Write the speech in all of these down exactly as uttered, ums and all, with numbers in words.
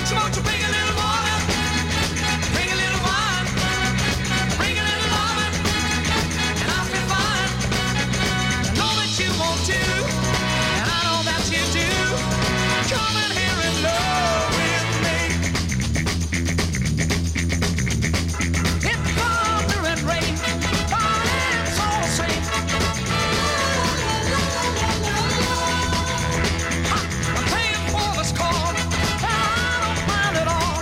you, won't you bring a little water? Bring a little wine. Bring a little loving, and I'll be fine. I know that you want to, and I know that you do. Come in here and love with me. It's thunder and rain, but it's all the same. I'm paying for this call, and I don't mind at all.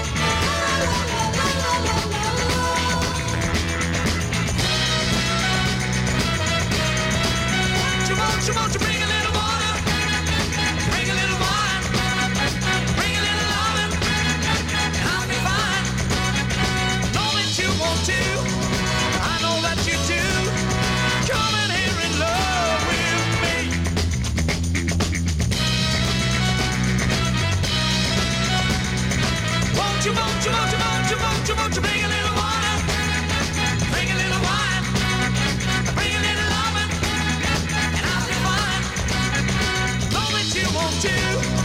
Won't you, won't you, won't you bring a little water? Bring a little wine. Bring a little loving, and I'll be fine. Know that you want to, I know that you do. Come in here and love with me. Won't you, won't you, won't you, won't you, won't you, won't you bring a little water? Bring a little wine. Bring a little loving, and I'll be fine. Know that you want to.